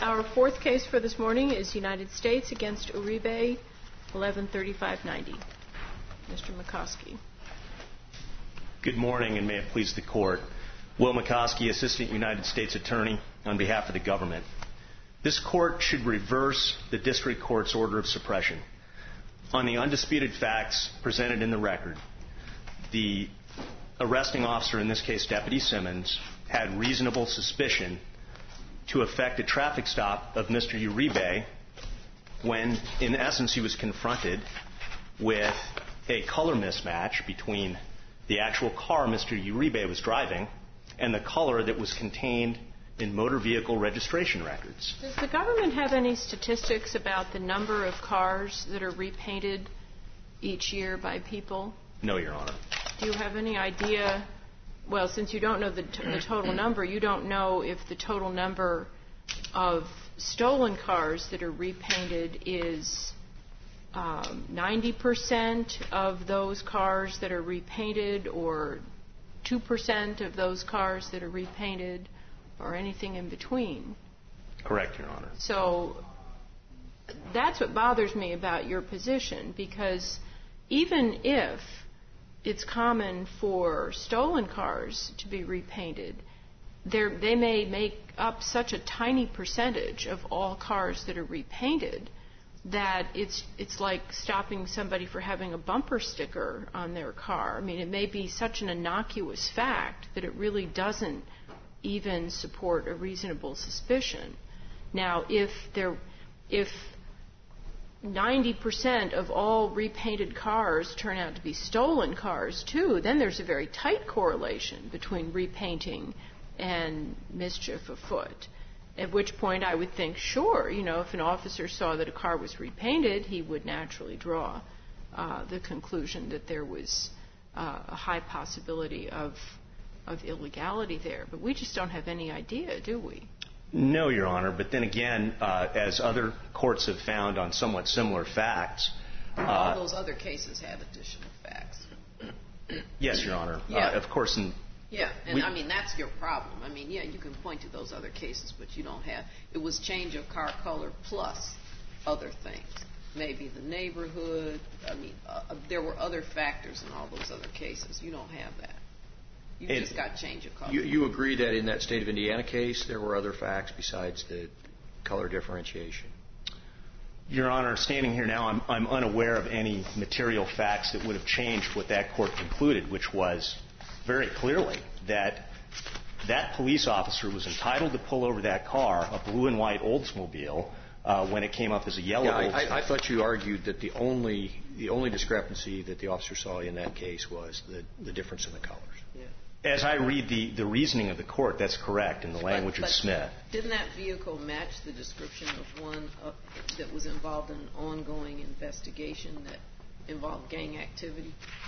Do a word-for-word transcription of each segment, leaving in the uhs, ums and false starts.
Our fourth case for this morning is United States against Uribe, eleven thirty-five ninety. Mister McCoskey. Good morning, and may it please the Court. Will McCoskey, Assistant United States Attorney, on behalf of the government. This Court should reverse the District Court's order of suppression. On the undisputed facts presented in the record, the arresting officer, in this case Deputy Simmons, had reasonable suspicion to effect a traffic stop of Mister Uribe when, in essence, he was confronted with a color mismatch between the actual car Mister Uribe was driving and the color that was contained in motor vehicle registration records. Does the government have any statistics about the number of cars that are repainted each year by people? No, Your Honor. Do you have any idea? Well, since you don't know the, t- the total number, you don't know if the total number of stolen cars that are repainted is um, ninety percent of those cars that are repainted, or two percent of those cars that are repainted, or anything in between. Correct, Your Honor. So that's what bothers me about your position, because even if it's common for stolen cars to be repainted, They're, they may make up such a tiny percentage of all cars that are repainted that it's it's like stopping somebody for having a bumper sticker on their car. I mean, it may be such an innocuous fact that it really doesn't even support a reasonable suspicion. Now, if there, if ninety percent of all repainted cars turn out to be stolen cars too, then there's a very tight correlation between repainting and mischief afoot. At which point I would think, sure, you know, if an officer saw that a car was repainted, he would naturally draw uh, the conclusion that there was uh, a high possibility of of illegality there. But we just don't have any idea, do we? No, Your Honor. But then again, uh, as other courts have found on somewhat similar facts, uh, all those other cases have additional facts. Yes, Your Honor. Yeah. Uh, of course. In, yeah, and we, I mean, that's your problem. I mean, yeah, you can point to those other cases, but you don't have, it was change of car color plus other things. Maybe the neighborhood. I mean, uh, there were other factors in all those other cases. You don't have that. You it, just got change of color. You, you agree that in that state of Indiana case, there were other facts besides the color differentiation? Your Honor, standing here now, I'm, I'm unaware of any material facts that would have changed what that court concluded, which was very clearly that that police officer was entitled to pull over that car, a blue and white Oldsmobile, uh, when it came up as a yellow yeah, Oldsmobile. I, I thought you argued that the only the only discrepancy that the officer saw in that case was the, the difference in the colors. Yeah. As I read the, the reasoning of the court, that's correct in the language but, but of Smith. Didn't that vehicle match the description of one uh, that was involved in an ongoing investigation that involved gang activity?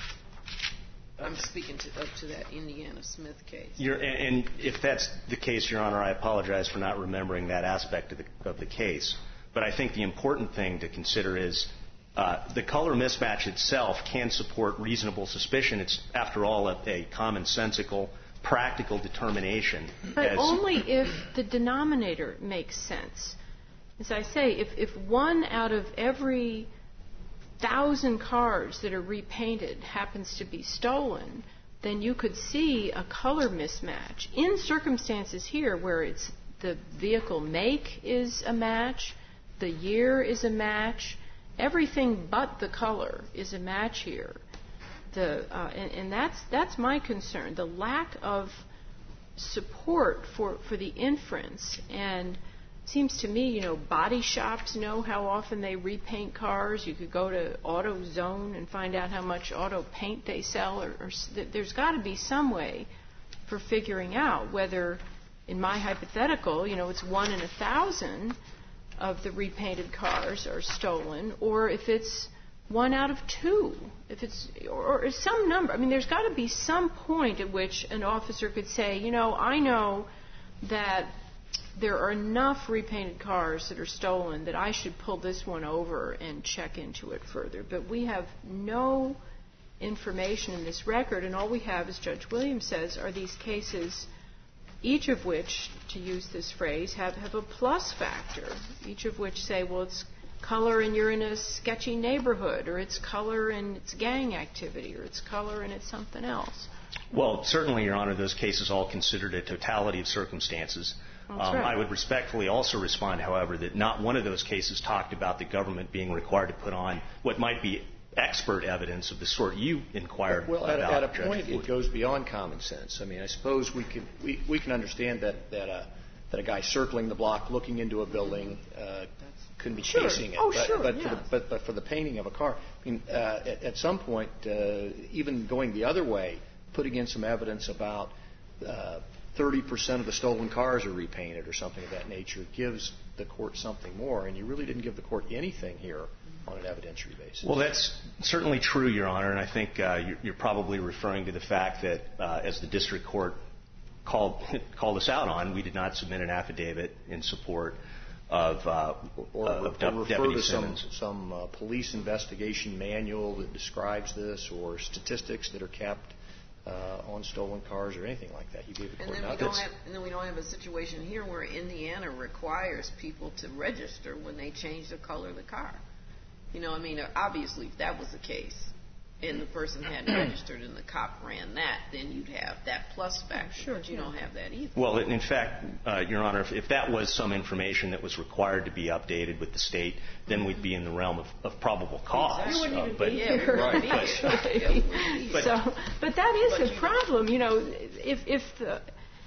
I'm speaking to, up to that Indiana Smith case. You're, and, and if that's the case, Your Honor, I apologize for not remembering that aspect of the, of the case. But I think the important thing to consider is uh, the color mismatch itself can support reasonable suspicion. It's, after all, a, a commonsensical, practical determination. But as only if the denominator makes sense. As I say, if, if one out of every thousand cars that are repainted happens to be stolen, then you could see a color mismatch. In circumstances here where it's the vehicle make is a match, the year is a match, everything but the color is a match here. The uh, and, and that's that's my concern. The lack of support for, for the inference. And it seems to me, you know, body shops know how often they repaint cars. You could go to AutoZone and find out how much auto paint they sell. Or, or there's got to be some way for figuring out whether, in my hypothetical, you know, it's one in a thousand of the repainted cars are stolen, or if it's one out of two, if it's or, or some number. I mean, there's got to be some point at which an officer could say, you know, I know that there are enough repainted cars that are stolen that I should pull this one over and check into it further. But we have no information in this record, and all we have, as Judge Williams says, are these cases each of which, to use this phrase, have, have a plus factor, each of which say, well, it's color and you're in a sketchy neighborhood, or it's color and it's gang activity, or it's color and it's something else. Well, certainly, Your Honor, those cases all considered a totality of circumstances. Um, right. I would respectfully also respond, however, that not one of those cases talked about the government being required to put on what might be expert evidence of the sort you inquired well, about. Well, at, at a Judge point, Wood. it goes beyond common sense. I mean, I suppose we can we, we can understand that that a that a guy circling the block, looking into a building, uh, couldn't be Sure. chasing it. Oh, but, sure, but, yeah. for the, but but for the painting of a car, I mean, uh, at, at some point, uh, even going the other way, putting in some evidence about uh, thirty percent of the stolen cars are repainted or something of that nature gives the court something more. And you really didn't give the court anything here on an evidentiary basis. Well, that's certainly true, Your Honor, and I think uh, you're, you're probably referring to the fact that, uh, as the district court called called us out on, we did not submit an affidavit in support of, uh, or, of or De- refer Deputy to some, Simmons. some uh, police investigation manual that describes this, or statistics that are kept uh, on stolen cars, or anything like that. You gave the And court then, we nothing. don't have, and then we don't have a situation here where Indiana requires people to register when they change the color of the car. You know, I mean, obviously, if that was the case, and the person hadn't registered and the cop ran that, then you'd have that plus factor. Sure, but you yeah. don't have that either. Well, in fact, uh, Your Honor, if, if that was some information that was required to be updated with the state, then we'd be in the realm of, of probable cause. You wouldn't Uh, even but, be Yeah, we here, wouldn't be here. actually. Yeah, we wouldn't be here. so, but that is But a you- problem. You know, if if the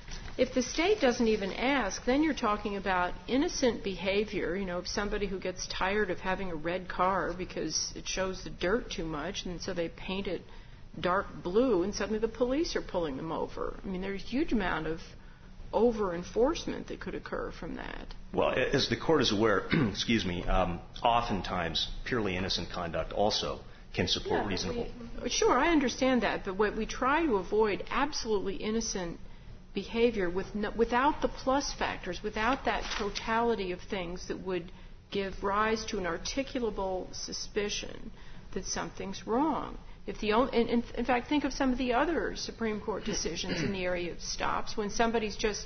if the state doesn't even ask, then you're talking about innocent behavior. You know, of somebody who gets tired of having a red car because it shows the dirt too much, and so they paint it dark blue, and suddenly the police are pulling them over. I mean, there's a huge amount of over-enforcement that could occur from that. Well, as the court is aware, excuse me, um, oftentimes purely innocent conduct also can support Yeah, reasonable. we- sure, I understand that, but what we try to avoid absolutely innocent behavior with no, without the plus factors, without that totality of things that would give rise to an articulable suspicion that something's wrong. If the only, in, in, in fact, think of some of the other Supreme Court decisions in the area of stops when somebody's just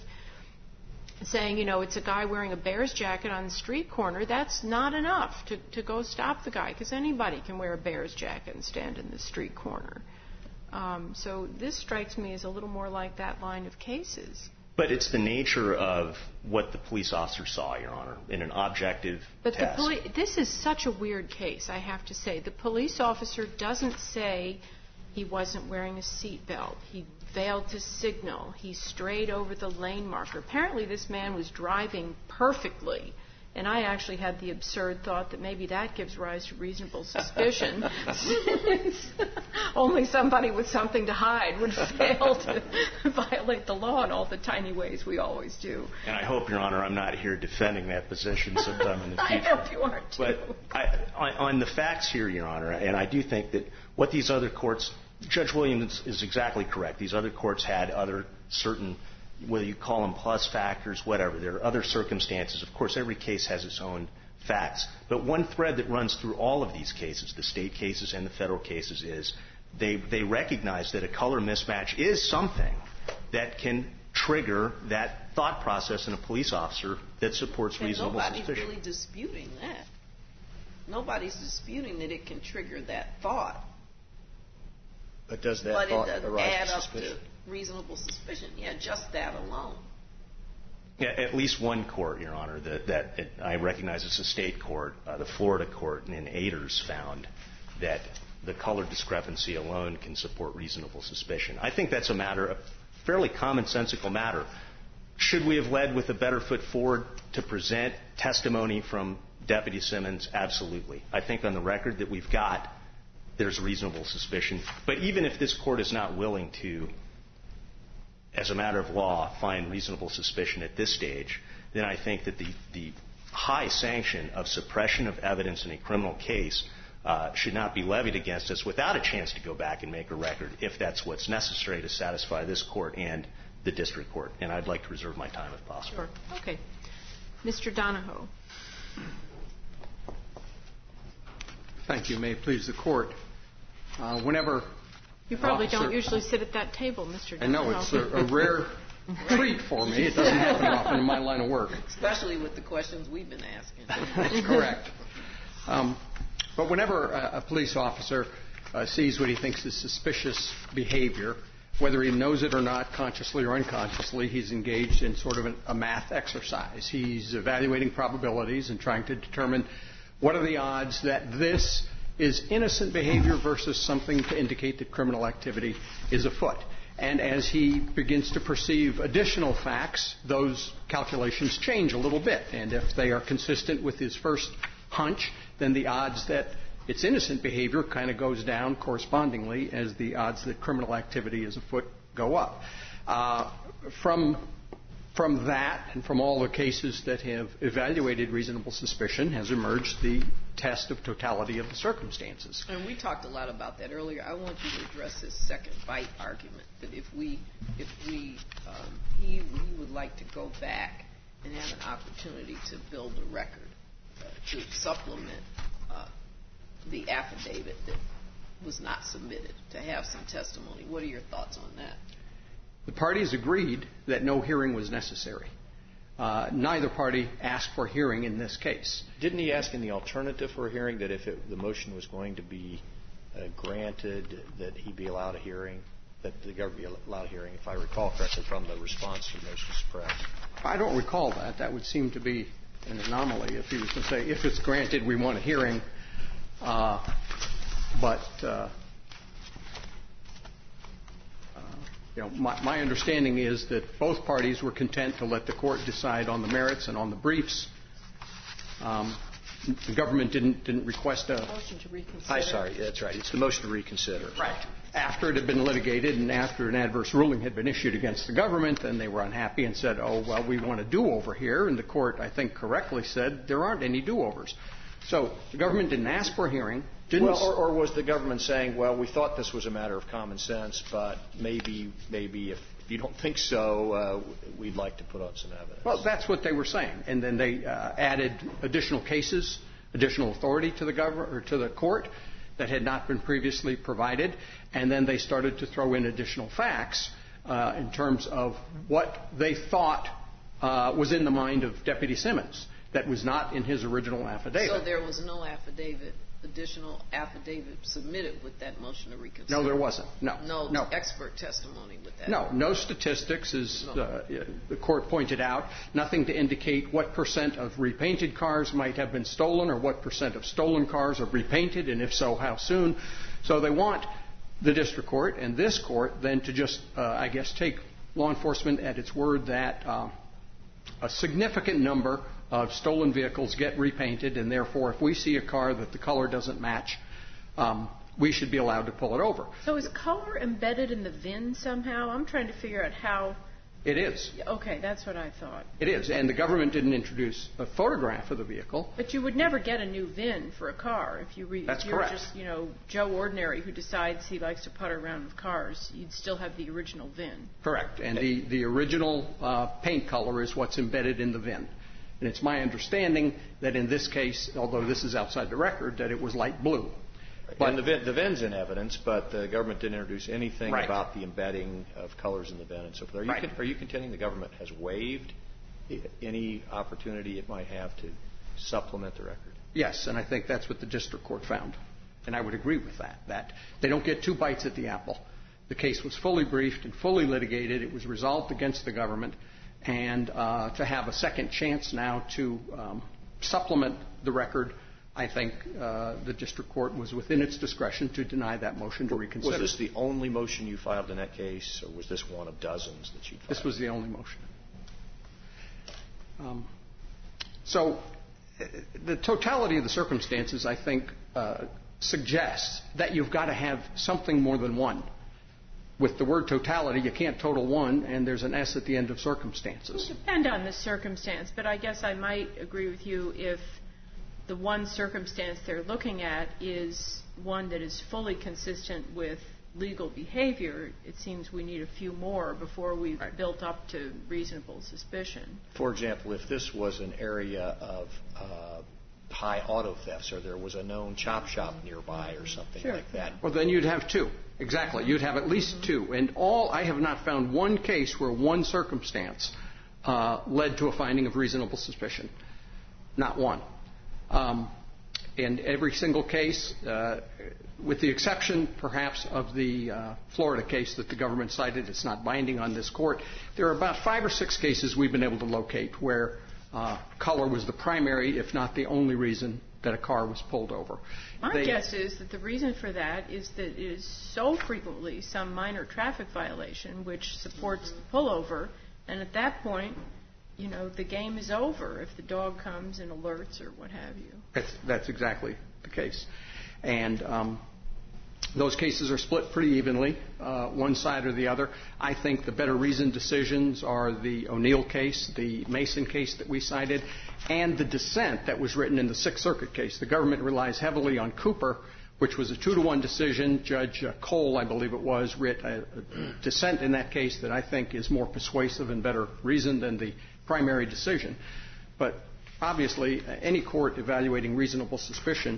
saying, you know, it's a guy wearing a Bears jacket on the street corner. That's not enough to, to go stop the guy, because anybody can wear a Bears jacket and stand in the street corner. Um, so this strikes me as a little more like that line of cases. But it's the nature of what the police officer saw, Your Honor, in an objective But test. the poli- this is such a weird case, I have to say. The police officer doesn't say he wasn't wearing a seatbelt. He failed to signal. He strayed over the lane marker. Apparently this man was driving perfectly. And I actually had the absurd thought that maybe that gives rise to reasonable suspicion, since only somebody with something to hide would fail to violate the law in all the tiny ways we always do. And I hope, Your Honor, I'm not here defending that position sometime in the I future. hope you aren't, too. But I, on, on the facts here, Your Honor, and I do think that what these other courts, Judge Williams is exactly correct. These other courts had other certain, whether you call them plus factors, whatever. There are other circumstances. Of course, every case has its own facts. But one thread that runs through all of these cases, the state cases and the federal cases, is they, they recognize that a color mismatch is something that can trigger that thought process in a police officer that supports And reasonable nobody's suspicion. really disputing that. Nobody's disputing that it can trigger that thought. But does that But it thought doesn't arise add to up suspicion? to reasonable suspicion. Yeah, just that alone. Yeah, at least one court, Your Honor, that, that it, I recognize it's a state court, uh, the Florida court in Aders found that the color discrepancy alone can support reasonable suspicion. I think that's a matter, a fairly commonsensical matter. Should we have led with a better foot forward to present testimony from Deputy Simmons? Absolutely. I think on the record that we've got, there's reasonable suspicion. But even if this court is not willing to, as a matter of law, find reasonable suspicion at this stage, then I think that the, the high sanction of suppression of evidence in a criminal case uh, should not be levied against us without a chance to go back and make a record if that's what's necessary to satisfy this court and the district court. And I'd like to reserve my time if possible. Sure. Okay. Mister Donahoe. Thank you. May it please the Court. Uh, whenever You probably officer, don't usually sit at that table, Mister I know Donahoe. it's a, a rare treat for me. It doesn't happen often in my line of work. Especially with the questions we've been asking. That's correct. Um, but whenever a, a police officer uh, sees what he thinks is suspicious behavior, whether he knows it or not, consciously or unconsciously, he's engaged in sort of an, a math exercise. He's evaluating probabilities and trying to determine what are the odds that this is innocent behavior versus something to indicate that criminal activity is afoot. And as he begins to perceive additional facts, those calculations change a little bit. And if they are consistent with his first hunch, then the odds that it's innocent behavior kind of goes down correspondingly as the odds that criminal activity is afoot go up. Uh, from From that and from all the cases that have evaluated reasonable suspicion has emerged the test of totality of the circumstances. And we talked a lot about that earlier. I want you to address this second bite argument, that if we, if we, um, he, he would like to go back and have an opportunity to build a record uh, to supplement uh, the affidavit that was not submitted, to have some testimony. What are your thoughts on that? The parties agreed that no hearing was necessary. Uh, neither party asked for a hearing in this case. Didn't he ask in the alternative for a hearing that if it, the motion was going to be uh, granted, that he be allowed a hearing, that the government be allowed a hearing, if I recall correctly from the response to the motion to suppress? I don't recall that. That would seem to be an anomaly if he was to say, if it's granted, we want a hearing. Uh, but... Uh, You know, my, my understanding is that both parties were content to let the court decide on the merits and on the briefs. Um, the government didn't didn't request a motion to reconsider. I'm sorry, that's right. It's the motion to reconsider. Right. After it had been litigated and after an adverse ruling had been issued against the government, then they were unhappy and said, "Oh, well, we want a do-over here." And the court, I think, correctly said there aren't any do-overs. So the government didn't ask for a hearing. Didn't well, or, or was the government saying, well, we thought this was a matter of common sense, but maybe, maybe if you don't think so, uh, we'd like to put on some evidence? Well, that's what they were saying, and then they uh, added additional cases, additional authority to the government or to the court that had not been previously provided, and then they started to throw in additional facts uh, in terms of what they thought uh, was in the mind of Deputy Simmons that was not in his original affidavit. So there was no affidavit, additional affidavit submitted with that motion to reconsider? No, there wasn't. No. No, no. expert testimony with that? No. No statistics, as no. uh, the court pointed out. Nothing to indicate what percent of repainted cars might have been stolen or what percent of stolen cars are repainted, and if so, how soon. So they want the district court and this court then to just, uh, I guess, take law enforcement at its word that uh, a significant number of stolen vehicles get repainted, and therefore if we see a car that the color doesn't match, um, we should be allowed to pull it over. So is color embedded in the V I N somehow? I'm trying to figure out how... It is. Okay, that's what I thought. It is, and the government didn't introduce a photograph of the vehicle. But you would never get a new V I N for a car if you re- That's if you're correct. just, you know, Joe Ordinary who decides he likes to putter around with cars. You'd still have the original V I N. Correct, and the, the original uh, paint color is what's embedded in the V I N. And it's my understanding that in this case, although this is outside the record, that it was light blue. But and the, V I N, the V I N's in evidence, but the government didn't introduce anything right. about the embedding of colors in the V I N and so forth. Are you, right. con- are you contending the government has waived any opportunity it might have to supplement the record? Yes, and I think that's what the district court found. And I would agree with that, that they don't get two bites at the apple. The case was fully briefed and fully litigated. It was resolved against the government. And uh, to have a second chance now to um, supplement the record, I think uh, the district court was within its discretion to deny that motion to reconsider. Was this the only motion you filed in that case, or was this one of dozens that you filed? This was the only motion. Um, so uh, the totality of the circumstances, I think, uh, suggests that you've got to have something more than one. With the word totality, you can't total one, and there's an S at the end of circumstances. It would depend on the circumstance, but I guess I might agree with you if the one circumstance they're looking at is one that is fully consistent with legal behavior. It seems we need a few more before we've right. built up to reasonable suspicion. For example, if this was an area of uh, high auto thefts, or there was a known chop shop nearby or something sure. like that. Well, then you'd have two. Exactly. You'd have at least mm-hmm. two. And all, I have not found one case where one circumstance uh, led to a finding of reasonable suspicion. Not one. Um, in every single case, uh, with the exception, perhaps, of the uh, Florida case that the government cited, it's not binding on this court, there are about five or six cases we've been able to locate where uh, color was the primary, if not the only reason that a car was pulled over. My they, guess is that the reason for that is that it is so frequently some minor traffic violation which supports the pullover, and at that point, you know, the game is over if the dog comes and alerts or what have you. That's, that's exactly the case. And um, those cases are split pretty evenly, uh, one side or the other. I think the better reasoned decisions are the O'Neill case, the Mason case that we cited, and the dissent that was written in the Sixth Circuit case. The government relies heavily on Cooper, which was a two to one decision. Judge uh, Cole, I believe it was, writ a, a dissent in that case that I think is more persuasive and better reasoned than the primary decision. But obviously, uh, any court evaluating reasonable suspicion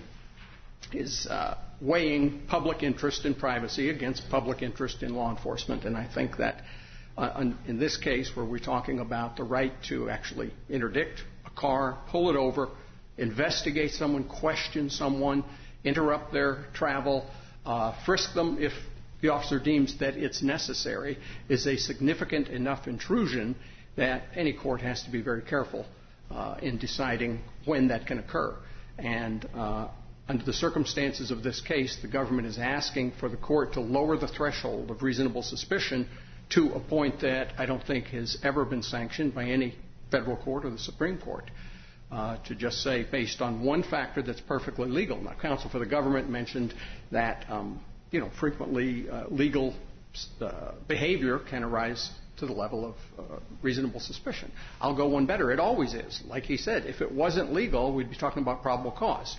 is uh, weighing public interest in privacy against public interest in law enforcement. And I think that uh, in this case, where we're talking about the right to actually interdict a car, pull it over, investigate someone, question someone, interrupt their travel, uh, frisk them if the officer deems that it's necessary, is a significant enough intrusion that any court has to be very careful uh, in deciding when that can occur. And uh, under the circumstances of this case, the government is asking for the court to lower the threshold of reasonable suspicion to a point that I don't think has ever been sanctioned by any federal court or the Supreme Court. Uh, to just say, based on one factor that's perfectly legal. Now, counsel for the government mentioned that, um, you know, frequently uh, legal uh, behavior can arise to the level of uh, reasonable suspicion. I'll go one better. It always is. Like he said, if it wasn't legal, we'd be talking about probable cause.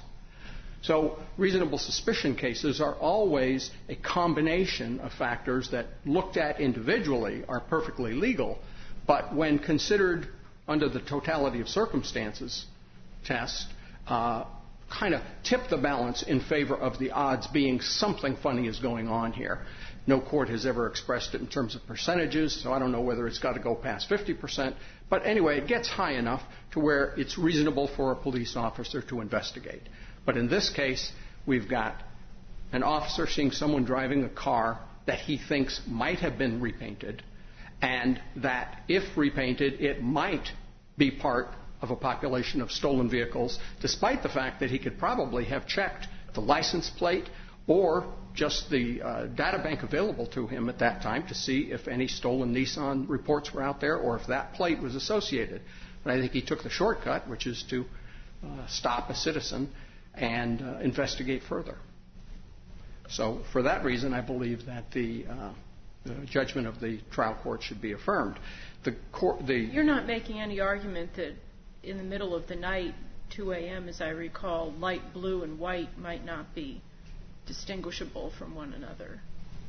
So reasonable suspicion cases are always a combination of factors that, looked at individually, are perfectly legal, but when considered under the totality of circumstances test, uh, kind of tip the balance in favor of the odds being something funny is going on here. No court has ever expressed it in terms of percentages, so I don't know whether it's got to go past fifty percent. But anyway, it gets high enough to where it's reasonable for a police officer to investigate. But in this case, we've got an officer seeing someone driving a car that he thinks might have been repainted, and that if repainted, it might be part of a population of stolen vehicles, despite the fact that he could probably have checked the license plate or just the uh, data bank available to him at that time to see if any stolen Nissan reports were out there or if that plate was associated. But I think he took the shortcut, which is to uh, stop a citizen and uh, investigate further. So for that reason, I believe that the uh, The judgment of the trial court should be affirmed. The court, the You're not making any argument that in the middle of the night, two a.m., as I recall, light blue and white might not be distinguishable from one another.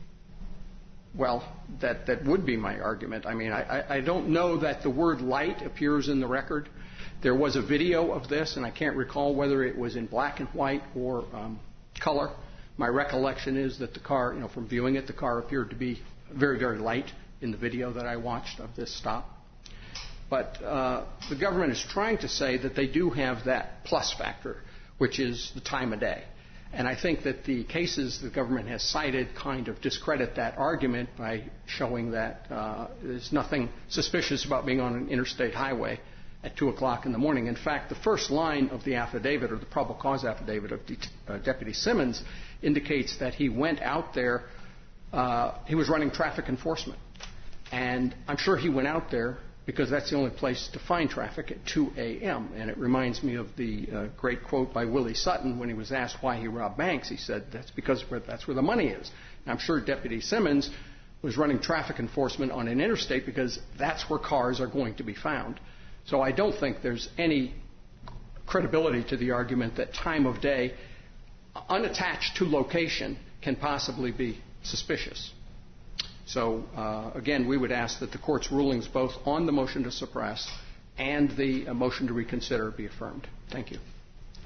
Well, that, that would be my argument. I mean, I, I don't know that the word light appears in the record. There was a video of this, and I can't recall whether it was in black and white or um, color. My recollection is that the car, you know, from viewing it, the car appeared to be very, very light in the video that I watched of this stop. But uh, the government is trying to say that they do have that plus factor, which is the time of day. And I think that the cases the government has cited kind of discredit that argument by showing that uh, there's nothing suspicious about being on an interstate highway at two o'clock in the morning. In fact, the first line of the affidavit, or the probable cause affidavit of De- uh, Deputy Simmons, indicates that he went out there. Uh, he was running traffic enforcement. And I'm sure he went out there because that's the only place to find traffic at two a.m. And it reminds me of the uh, great quote by Willie Sutton when he was asked why he robbed banks. He said, that's because that's where the money is. And I'm sure Deputy Simmons was running traffic enforcement on an interstate because that's where cars are going to be found. So I don't think there's any credibility to the argument that time of day, unattached to location, can possibly be suspicious. So, uh, again, we would ask that the Court's rulings both on the motion to suppress and the uh, motion to reconsider be affirmed. Thank you.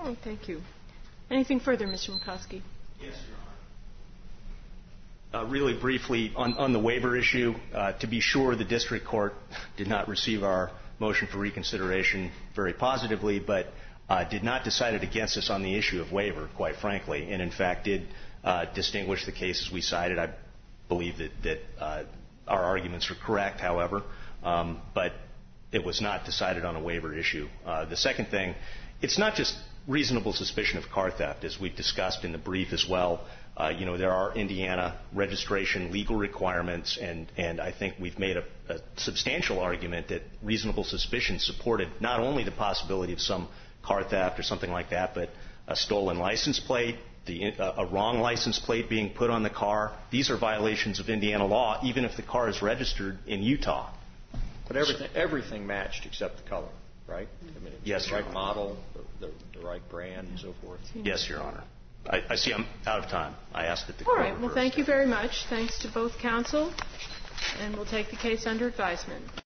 Oh, thank you. Anything further, Mister McCoskey? Yes, Your Honor. Uh, really briefly, on, on the waiver issue, uh, to be sure, the district court did not receive our motion for reconsideration very positively, but uh, did not decide it against us on the issue of waiver, quite frankly, and in fact did uh, distinguish the cases we cited. I believe that, that uh, our arguments are correct, however, um, but it was not decided on a waiver issue. Uh, the second thing, it's not just reasonable suspicion of car theft, as we've discussed in the brief as well. Uh, you know, there are Indiana registration legal requirements, and, and I think we've made a, a substantial argument that reasonable suspicion supported not only the possibility of some car theft or something like that, but a stolen license plate, the, uh, a wrong license plate being put on the car. These are violations of Indiana law, even if the car is registered in Utah. But everything, everything matched except the color, right? I mean, Yes, the Your right Honor. model, the, the, the right brand, and so forth. Yes, Your Honor. I, I see I'm out of time. I ask that the All court right. Well, reverse thank you that. very much. Thanks to both counsel. And we'll take the case under advisement.